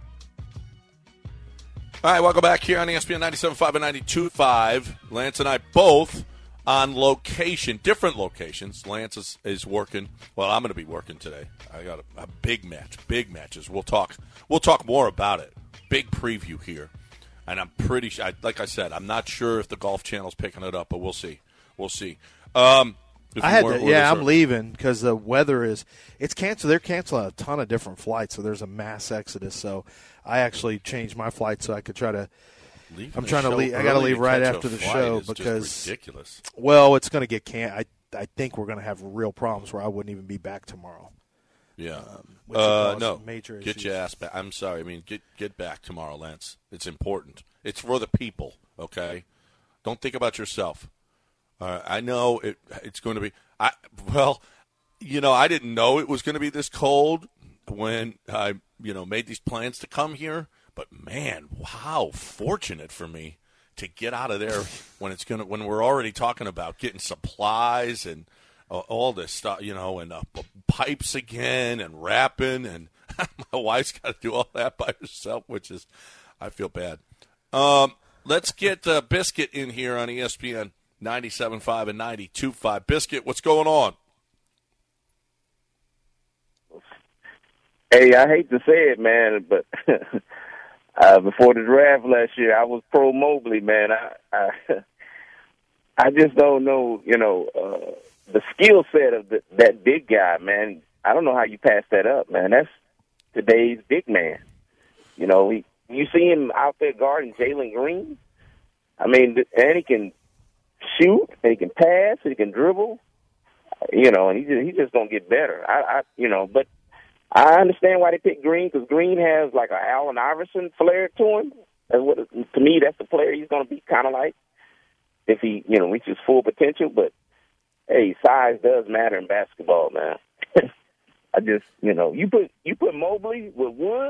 All right, welcome back here on E S P N ninety-seven point five and ninety-two point five. Lance and I both on location, different locations. Lance is, is working. Well, I'm going to be working today. I got a, a big match, big matches. We'll talk. We'll talk more about it. Big preview here. And I'm pretty sure, like I said, I'm not sure if the Golf Channel's picking it up, but we'll see. We'll see. Um, I had to, yeah, I'm leaving because the weather is, it's canceled. They're canceling a ton of different flights, so there's a mass exodus. So I actually changed my flight so I could try to, Leaving I'm trying to leave. I got to leave right after the show because, ridiculous. Well, it's going to get can. I I think we're going to have real problems where I wouldn't even be back tomorrow. Yeah. Um, which uh, no. Major get issues. your ass back. I'm sorry. I mean, get get back tomorrow, Lance. It's important. It's for the people. Okay. Don't think about yourself. Uh, I know it. It's going to be. I well, you know, I didn't know it was going to be this cold when I, you know, made these plans to come here. But man, how fortunate for me to get out of there when it's gonna when we're already talking about getting supplies and uh, all this stuff, you know, and uh, pipes again and wrapping, and my wife's got to do all that by herself, which is I feel bad. Um, let's get uh, Biscuit in here on E S P N ninety-seven point five and ninety-two point five. Biscuit, what's going on? Hey, I hate to say it, man, but uh, before the draft last year, I was pro Mobley, man. I I, I just don't know, you know, uh, the skill set of the, that big guy, man. I don't know how you pass that up, man. That's today's big man. You know, he, you see him out there guarding Jalen Green. I mean, and he can shoot, and he can pass, and he can dribble. You know, and he just, he's just gonna get better. I, I, you know, but I understand why they picked Green, because Green has like a Allen Iverson flair to him. That's what, to me, that's the player he's going to be kind of like if he, you know, reaches full potential. But, hey, size does matter in basketball, man. I just, you know, you put you put Mobley with Wood,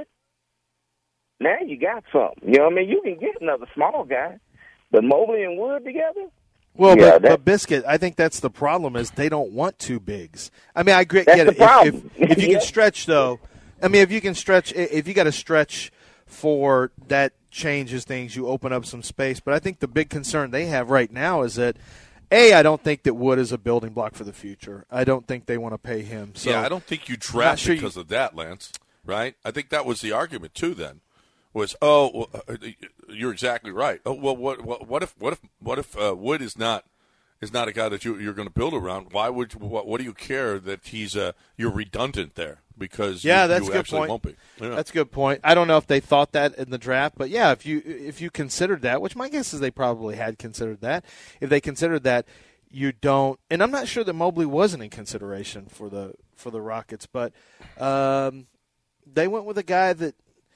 now you got something. You know what I mean? You can get another small guy, but Mobley and Wood together? Well, yeah, but, that, but Biscuit, I think that's the problem is they don't want two bigs. I mean, I agree. That's Get the it. problem. If, if, if you Yeah. can stretch, though, I mean, if you can stretch, if you got to stretch for that changes things, you open up some space. But I think the big concern they have right now is that, A, I don't think that Wood is a building block for the future. I don't think they want to pay him. So yeah, I don't think you draft sure because you, of that, Lance, right? I think that was the argument, too, then. Was oh well, uh, you're exactly right. Oh well, what what, what if what if what if uh, Wood is not is not a guy that you, you're going to build around? Why would what, what do you care that he's uh, you're redundant there because yeah, you, that's you a good actually point. won't be. Yeah. That's a good point. I don't know if they thought that in the draft, but yeah, if you if you considered that, which my guess is they probably had considered that, if they considered that, you don't. And I'm not sure that Mobley wasn't in consideration for the for the Rockets, but um, they went with a guy that.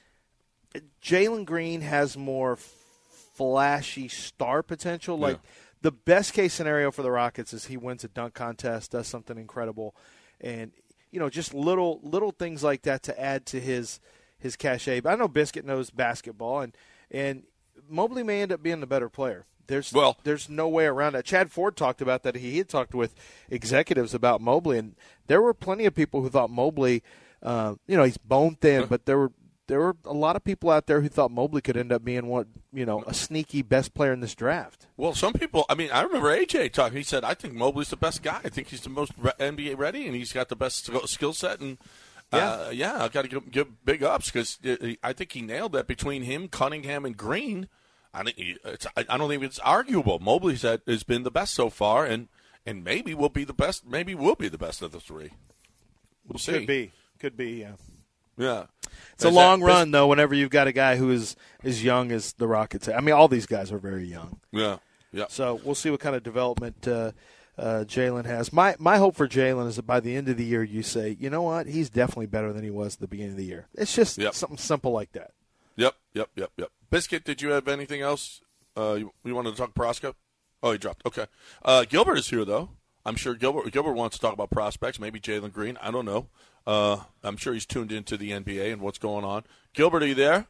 Jalen Green has more flashy star potential. Like yeah. the best case scenario for the Rockets is he wins a dunk contest, does something incredible, and you know just little little things like that to add to his his cachet. But I know Biscuit knows basketball, and and Mobley may end up being the better player. There's well, there's no way around that. Chad Ford talked about that. He had talked with executives about Mobley, and there were plenty of people who thought Mobley, uh, you know, he's bone thin, but there were. There were a lot of people out there who thought Mobley could end up being one, you know, a sneaky best player in this draft. Well, some people. I mean, I remember A J talking. He said, "I think Mobley's the best guy. I think he's the most N B A ready, and he's got the best skill set." And uh, yeah, yeah, I've got to give, give big ups because I think he nailed that between him, Cunningham, and Green. I think it's, I don't think it's arguable. Mobley's had, has been the best so far, and and maybe will be the best. Maybe will be the best of the three. We'll see. Could be. Could be. Yeah. Yeah. It's Is a long that, run, though, whenever you've got a guy who is as young as the Rockets. I mean, all these guys are very young. Yeah, yeah. So we'll see what kind of development uh, uh, Jalen has. My my hope for Jalen is that by the end of the year you say, you know what, he's definitely better than he was at the beginning of the year. It's just yep. something simple like that. Yep, yep, yep, yep. Biscuit, did you have anything else? Uh, you, you wanted to talk Proska? Oh, he dropped. Okay. Uh, Gilbert is here, though. I'm sure Gilbert Gilbert wants to talk about prospects, maybe Jalen Green. I don't know. Uh, I'm sure he's tuned into the N B A and what's going on. Gilbert, are you there?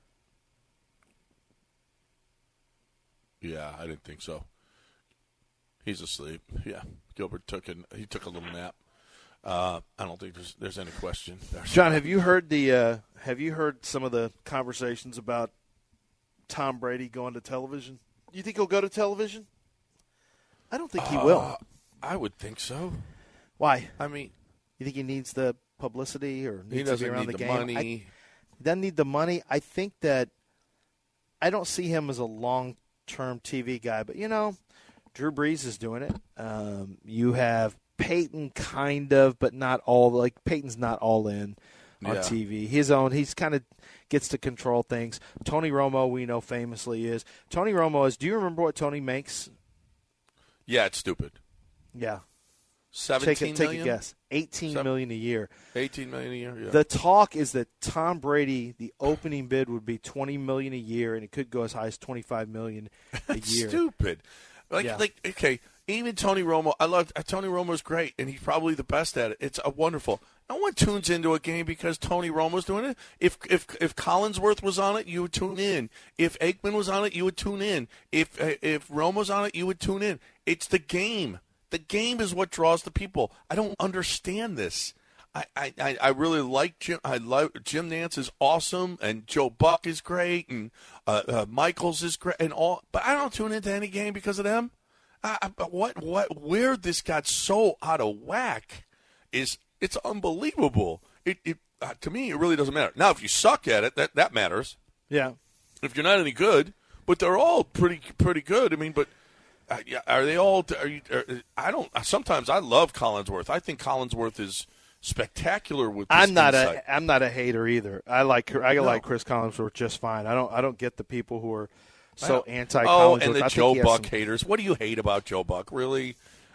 Yeah, I didn't think so. He's asleep. Yeah, Gilbert took an, he took a little nap. Uh, I don't think there's there's any question. There's John, have you heard the uh, have you heard some of the conversations about Tom Brady going to television? Do you think he'll go to television? I don't think he uh, will. I would think so. Why? I mean, you think he needs the publicity or needs he doesn't to be around need the, the game? money. I, he doesn't need the money. I think that I don't see him as a long-term T V guy, but you know, Drew Brees is doing it. Um, you have Peyton, kind of, but not all. Like Peyton's not all in on yeah. T V. His own. He's kind of gets to control things. Tony Romo, we know famously is Tony Romo is. Do you remember what Tony makes? Yeah, it's stupid. Yeah. Seventeen take a, million? Take a guess. Eighteen Seven, million a year. Eighteen million a year. Yeah. The talk is that Tom Brady, the opening bid would be twenty million a year, and it could go as high as twenty-five million a year. Stupid. Like, yeah. like, okay, even Tony Romo. I love uh, Tony Romo's great, and he's probably the best at it. It's a wonderful. No one tunes into a game because Tony Romo's doing it. If if if Collinsworth was on it, you would tune in. If Aikman was on it, you would tune in. If if Romo's on it, you would tune in. It's the game. The game is what draws the people. I don't understand this. I, I, I really like Jim. I love Jim Nantz is awesome, and Joe Buck is great, and uh, uh, Michaels is great, and all. But I don't tune into any game because of them. I, I, what what where this got so out of whack is it's unbelievable. It, it uh, to me it really doesn't matter. Now if you suck at it, that that matters. Yeah. If you're not any good, but they're all pretty pretty good. I mean, but. Uh, are they all? Are you? Are, I don't. Sometimes I love Collinsworth. I think Collinsworth is spectacular with. This I'm not insight. a. I'm not a hater either. I like. I no. like Chris Collinsworth just fine. I don't. I don't get the people who are so anti. Oh, Collinsworth. and the I Joe think he has Buck some... haters. What do you hate about Joe Buck? Really?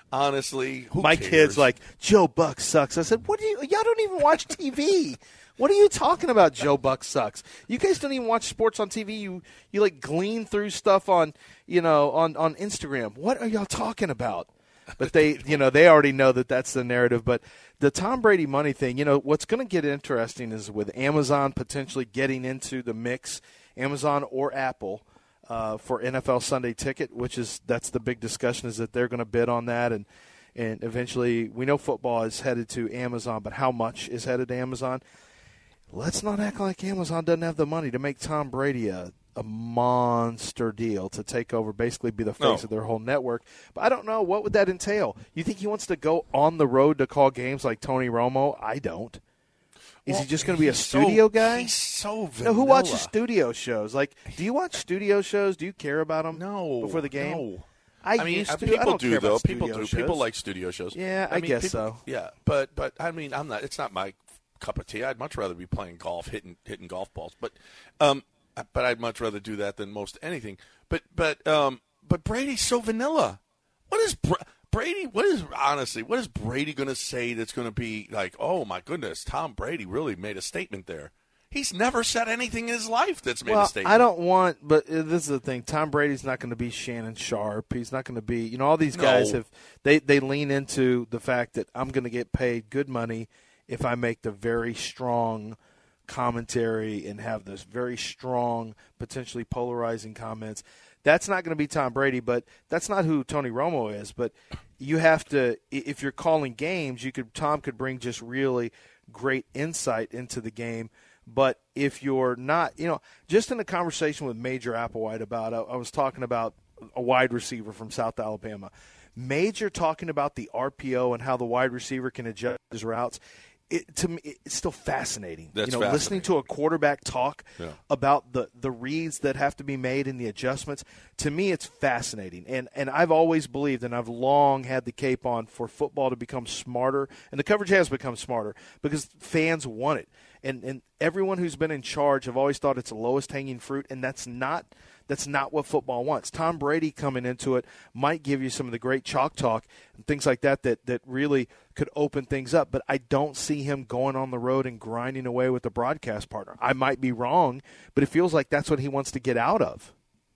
honestly, who My cares? kid's like, Joe Buck sucks. I said, what do you, y'all don't even watch T V. What are you talking about, Joe Buck sucks? You guys don't even watch sports on T V. You, you like glean through stuff on, you know, on, on Instagram. What are y'all talking about? But they, you know, they already know that that's the narrative. But the Tom Brady money thing, you know, what's going to get interesting is with Amazon potentially getting into the mix, Amazon or Apple, uh, for N F L Sunday Ticket, which is that's the big discussion is that they're going to bid on that. And, and eventually we know football is headed to Amazon, but how much is headed to Amazon? Let's not act like Amazon doesn't have the money to make Tom Brady a, a monster deal to take over, basically be the face No. of their whole network. But I don't know. What would that entail? You think he wants to go on the road to call games like Tony Romo? I don't. Is Well, he just going to be a he's studio so, guy? He's so No, vanilla. who watches studio shows? Like, do you watch studio shows? Do you care about them? No. Before the game? No. I, I mean, used uh, to. people I don't do care though. about People studio do. shows. People like studio shows. Yeah, I mean, guess people- so. Yeah, but but I mean, I'm not. It's not my cup of tea. I'd much rather be playing golf, hitting hitting golf balls. But um, but I'd much rather do that than most anything. But but um, but Brady's so vanilla. What is Bra- Brady? What is honestly? What is Brady going to say that's going to be like? Oh my goodness, Tom Brady really made a statement there. He's never said anything in his life that's made well, a statement. I don't want, but this is the thing. Tom Brady's not going to be Shannon Sharp. He's not going to be, you know, all these guys No. have, they, they lean into the fact that I'm going to get paid good money if I make the very strong commentary and have this very strong, potentially polarizing comments. That's not going to be Tom Brady, but that's not who Tony Romo is. But you have to, if you're calling games, you could, Tom could bring just really great insight into the game. But if you're not, you know, just in a conversation with Major Applewhite about, I, I was talking about a wide receiver from South Alabama. Major talking about the R P O and how the wide receiver can adjust his routes. It, to me, it's still fascinating. That's you know, listening to fascinating. a quarterback talk Yeah. about the, the reads that have to be made and the adjustments, to me it's fascinating. And and I've always believed, and I've long had the cape on for football to become smarter, and the coverage has become smarter because fans want it. And and everyone who's been in charge have always thought it's the lowest hanging fruit, and that's not that's not what football wants. Tom Brady coming into it might give you some of the great chalk talk and things like that that, that really could open things up, but I don't see him going on the road and grinding away with the broadcast partner. I might be wrong, but it feels like that's what he wants to get out of.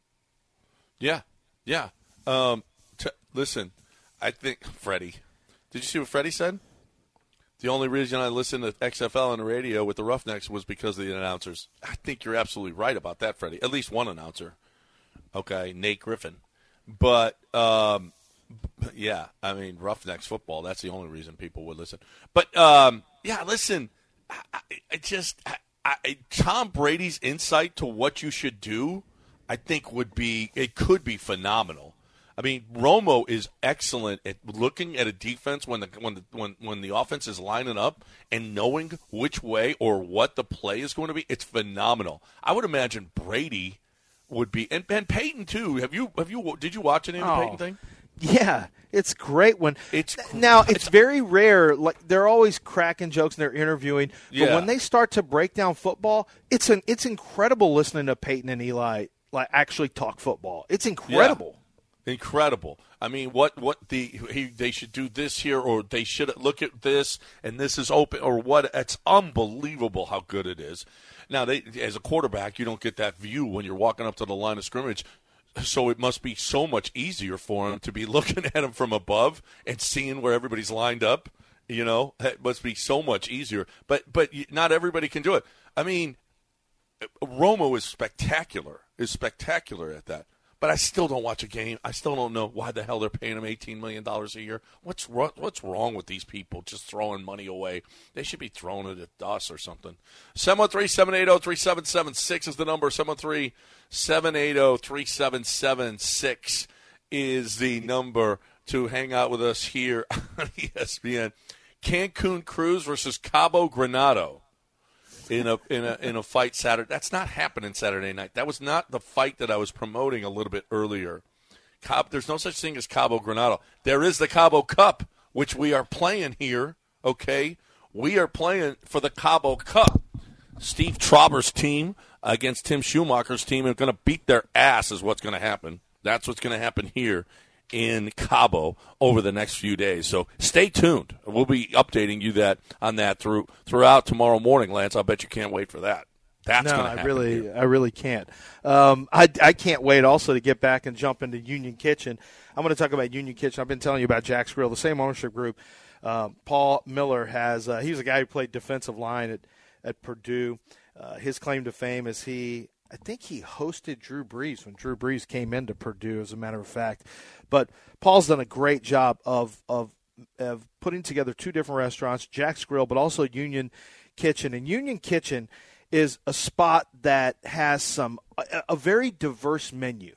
Yeah, yeah. Um, t- listen, I think Freddie. Did you see what Freddie said? The only reason I listened to X F L on the radio with the Roughnecks was because of the announcers. I think you're absolutely right about that, Freddie. At least one announcer. Okay, Nate Griffin. But, um, yeah, I mean, Roughnecks football, that's the only reason people would listen. But, um, yeah, listen, I, I, I just I, I, Tom Brady's insight to what you should do, I think would be – it could be phenomenal. I mean, Romo is excellent at looking at a defense when the when the when, when the offense is lining up and knowing which way or what the play is going to be. It's phenomenal. I would imagine Brady would be, and, and Peyton too. Have you have you did you watch any of the Oh. Peyton thing? Yeah, it's great when It's now it's very rare. Like they're always cracking jokes and they're interviewing, but Yeah. when they start to break down football, it's an it's incredible listening to Peyton and Eli like actually talk football. It's incredible. Incredible. I mean, what what the he, they should do this here, or they should look at this, and this is open, or what? It's unbelievable how good it is. Now, they, as a quarterback, you don't get that view when you're walking up to the line of scrimmage, so it must be so much easier for him to be looking at him from above and seeing where everybody's lined up. You know, it must be so much easier. But but not everybody can do it. I mean, Romo is spectacular. Is spectacular at that. But I still don't watch a game. I still don't know why the hell they're paying him eighteen million dollars a year. What's wrong, what's wrong with these people just throwing money away? They should be throwing it at us or something. seven one three, seven eight zero, three seven seven six is the number. seven one three, seven eight zero, three seven seven six is the number to hang out with us here on E S P N. Cancun Cruz versus Cabo Granado. In a in a in a fight Saturday. That's not happening Saturday night. That was not the fight that I was promoting a little bit earlier. Cabo, there's no such thing as Cabo Granado. There is the Cabo Cup, which we are playing here. Okay, we are playing for the Cabo Cup. Steve Trauber's team against Tim Schumacher's team are going to beat their ass. Is what's going to happen. That's what's going to happen here in Cabo over the next few days. So stay tuned. We'll be updating you that on that through throughout tomorrow morning, Lance. I bet you can't wait for that. That's no, going to happen. I really, here. I really can't. Um, I, I can't wait also to get back and jump into Union Kitchen. I'm going to talk about Union Kitchen. I've been telling you about Jack's Grill, the same ownership group. Um, Paul Miller has. Uh, he was a guy who played defensive line at at Purdue. Uh, his claim to fame is he. I think he hosted Drew Brees when Drew Brees came into Purdue, as a matter of fact. But Paul's done a great job of of of putting together two different restaurants, Jack's Grill, but also Union Kitchen. And Union Kitchen is a spot that has some a, a very diverse menu.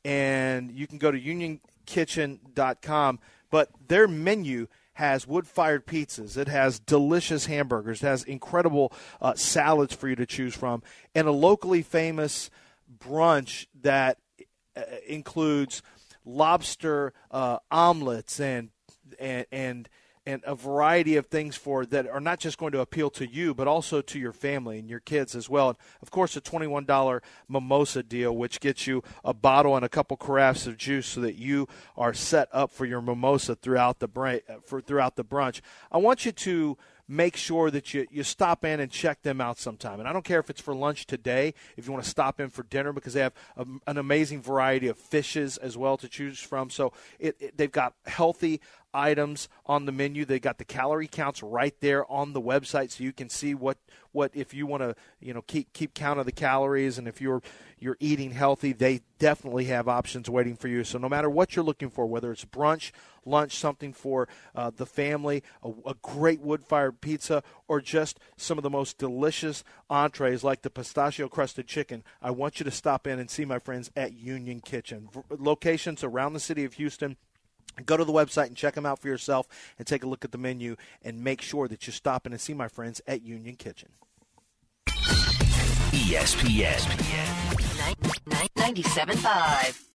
And you can go to union kitchen dot com, but their menu has wood-fired pizzas. It has delicious hamburgers. It has incredible uh, salads for you to choose from, and a locally famous brunch that uh, includes lobster uh, omelets and and and and a variety of things for that are not just going to appeal to you, but also to your family and your kids as well. And of course, a twenty-one dollars mimosa deal, which gets you a bottle and a couple carafes of juice so that you are set up for your mimosa throughout the br- for throughout the brunch. I want you to make sure that you, you stop in and check them out sometime. And I don't care if it's for lunch today, if you want to stop in for dinner, because they have a, an amazing variety of fishes as well to choose from. So it, it, they've got healthy items on the menu. They got the calorie counts right there on the website, so you can see what, what if you want to, you know, keep keep count of the calories, and if you're you're eating healthy, they definitely have options waiting for you. So no matter what you're looking for, whether it's brunch, lunch, something for uh, the family, a, a great wood-fired pizza, or just some of the most delicious entrees like the pistachio-crusted chicken, I want you to stop in and see my friends at Union Kitchen. V- locations around the city of Houston. Go to the website and check them out for yourself and take a look at the menu and make sure that you stop in and see my friends at Union Kitchen. E S P N. ninety-seven point five